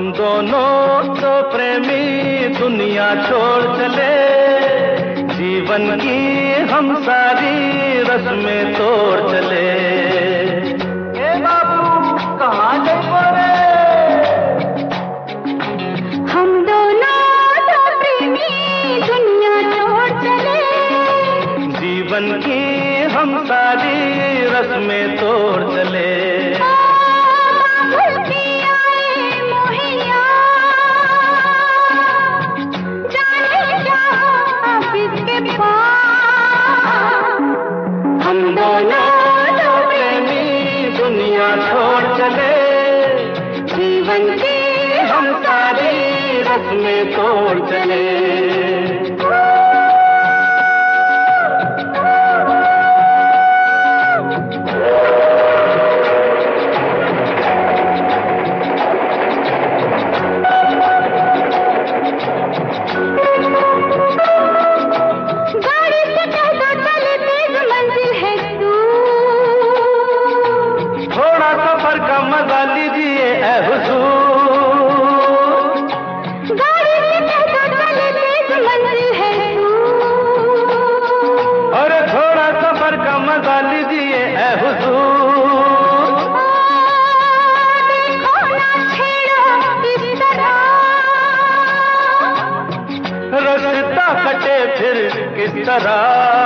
दोनों तो प्रेमी दुनिया छोड़ चले, जीवन की हम सारी रस्में तोड़ चले। ए बाबू कहाँ गए? हम दोनों तो प्रेमी दुनिया छोड़ चले, जीवन की हम सारी रस्में तोड़ चले। हम दोनों तो प्रेमी दुनिया छोड़ चले, जीवन की हम सारी रस्में तोड़ चले। मजा लीजिए ऐ हुजूर, गाड़ी से कहता चले तेज मंजिल है और थोड़ा सफर का मजा लीजिए ऐ हुजूर। देखो ना छेड़ो इस तरह, रास्ता कटे फिर किस तरह।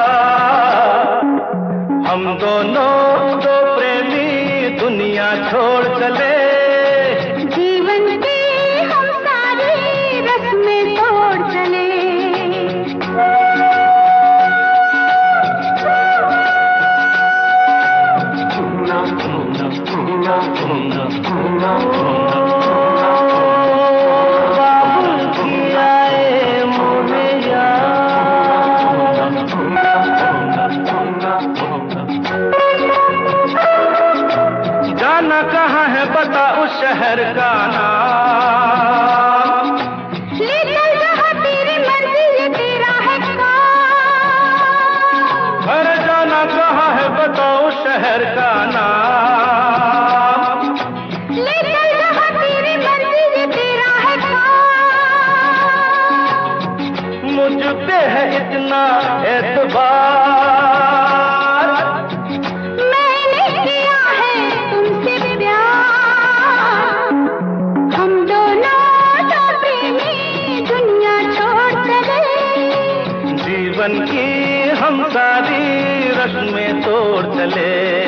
हम दोनों तो प्रेमी दुनिया छोड़ चले, जीवन की हम सारी रस्में तोड़ चले। बाबुल की आए मोहे जाना कहाँ है बता उस शहर का नाम, ले चल जहाँ तेरी मर्जी ये तेरा है काम। अरे जाना कहाँ है बता उस शहर का नाम, ले चल जहाँ तेरी मर्जी ये तेरा है काम। मुझ पे है इतना एतबार, जीवन की हम सारी रस्में तोड़ चले।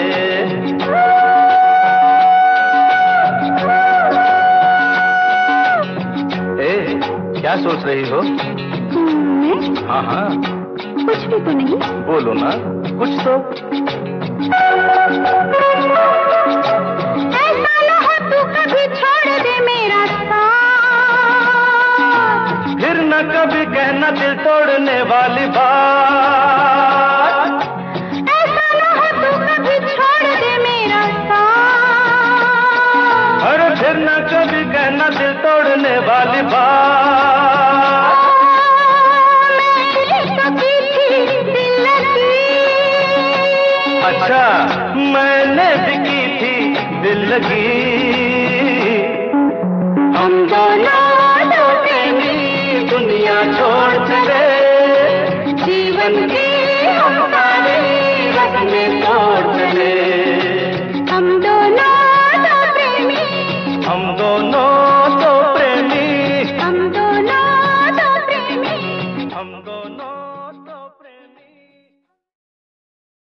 ए, क्या सोच रही हो? हाँ हाँ कुछ भी तो नहीं। बोलो ना कुछ तो। ऐसा ना हो तू कभी छोड़ दे मेरा साथ, फिर न कभी कहना दिल तोड़ने वाली बात। ऐसा ना हो तू कभी छोड़ दे मेरा साथ, अरे फिर न कभी कहना दिल तोड़ने वाली बात। मैंने तो की थी दिल लगी, अच्छा मैंने भी की थी दिल लगी। हम दोनों तो प्रेमी दुनिया छोड़ चले,